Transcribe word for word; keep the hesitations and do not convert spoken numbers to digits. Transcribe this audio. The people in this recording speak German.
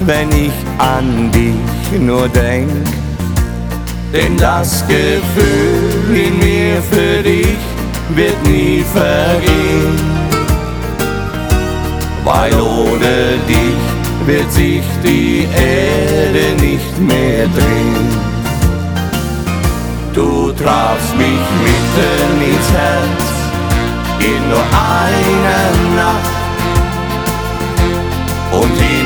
wenn ich an dich nur denk. Denn das Gefühl in mir für dich wird nie vergehen, weil ohne dich wird sich die Erde nicht mehr drehen. Du trafst mich mitten ins Herz in nur einer Nacht und